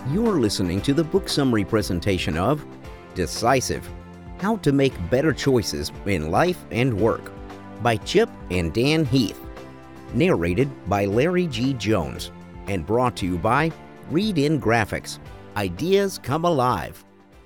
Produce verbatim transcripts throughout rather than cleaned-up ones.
You're listening to the book summary presentation of Decisive: How to Make Better Choices in Life and Work by Chip and Dan Heath. Narrated by Larry G. Jones and brought to you by Read In Graphics. Ideas come alive.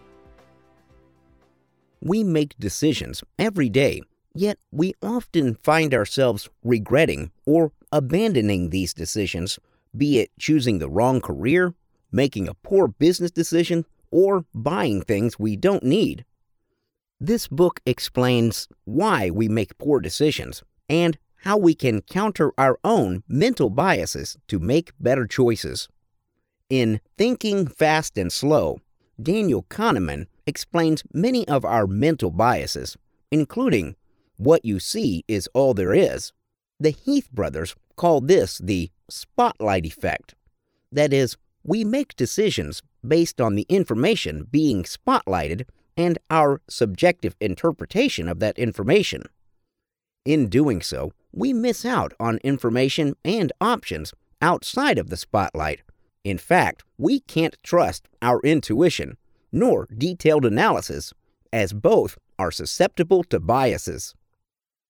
We make decisions every day, yet we often find ourselves regretting or abandoning these decisions, be it choosing the wrong career, making a poor business decision, or buying things we don't need. This book explains why we make poor decisions and how we can counter our own mental biases to make better choices. In Thinking Fast and Slow, Daniel Kahneman explains many of our mental biases, including what you see is all there is. The Heath brothers call this the spotlight effect. That is, we make decisions based on the information being spotlighted and our subjective interpretation of that information. In doing so, we miss out on information and options outside of the spotlight. In fact, we can't trust our intuition nor detailed analysis, as both are susceptible to biases.